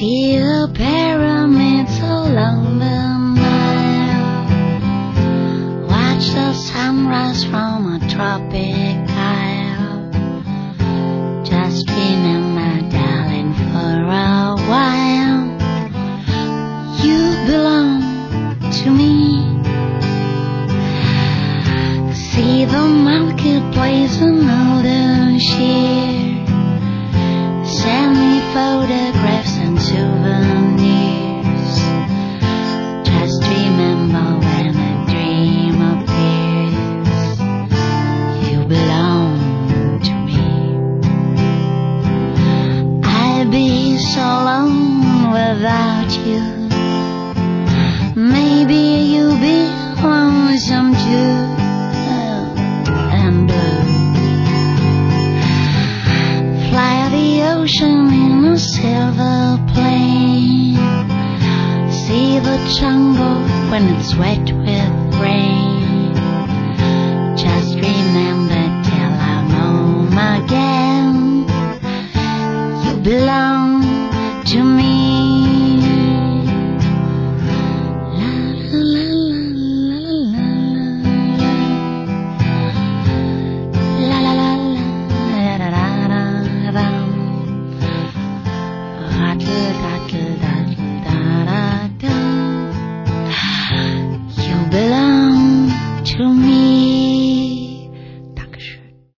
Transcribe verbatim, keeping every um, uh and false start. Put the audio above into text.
See the pyramids along the Nile. Watch the sunrise from a tropic isle. Just remember, darling, for a while you belong to me. See the marketplace and all the cheer. Send me photographs and souvenirs. Just remember, when a dream appears, you belong to me. I'd be so alone without you. Maybe you'll be lonesome too. And blue. Fly the ocean in a silver plane. See the jungle when it's wet with rain. Just remember till I'm home again, you belong to me. La la la la la la la la la la la la.